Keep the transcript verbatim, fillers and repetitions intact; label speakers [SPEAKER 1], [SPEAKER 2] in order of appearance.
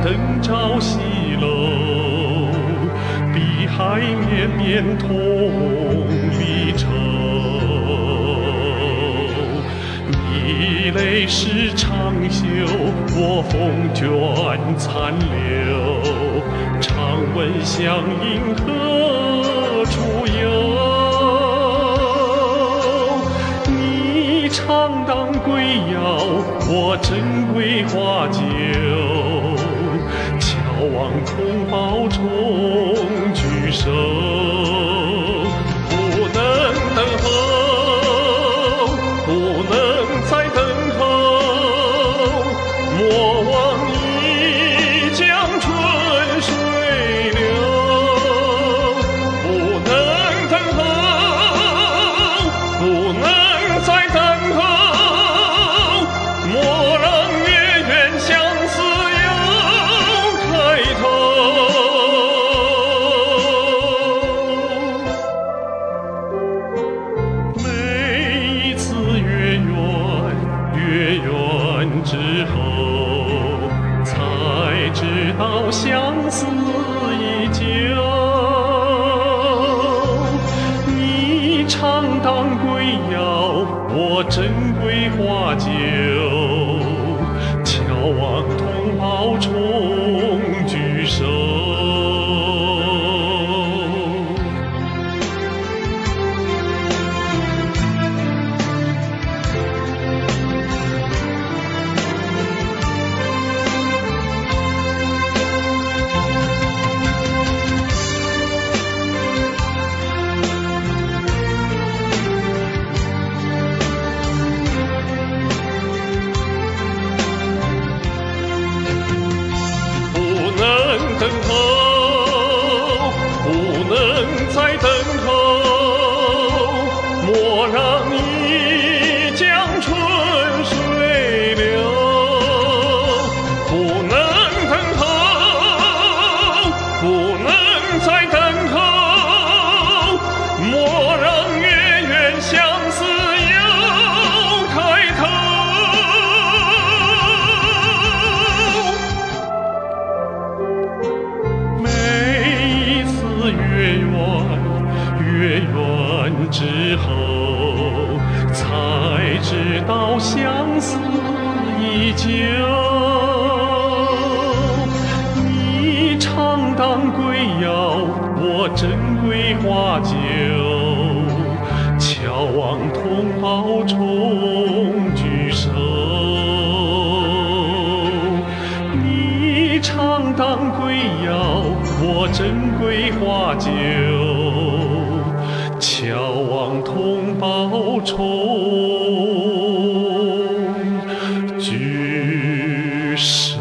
[SPEAKER 1] 灯照西楼，碧海绵绵同离愁。你泪湿长袖，我风卷残留。常问乡音何处有？你常当归药，我珍贵花酒。瞧望同胞重聚首，不能等候，不能再等候。莫忘一江春水流，不能等候，不能再等候。莫让月圆相思又开头。每一次月圆月圆之后，才知道相思已久。你常当归药，我珍贵花酒。瞧望同胞重聚首。等候，不能再等候。莫让一江春水流，不能等候，不能再等候。莫让月圆相思又开头。月圆月圆之后，才知道相思已久。你常当归药，我珍贵花酒。瞧望同胞重聚首。你常当归药，我珍贵花酒。瞧望同胞重聚首。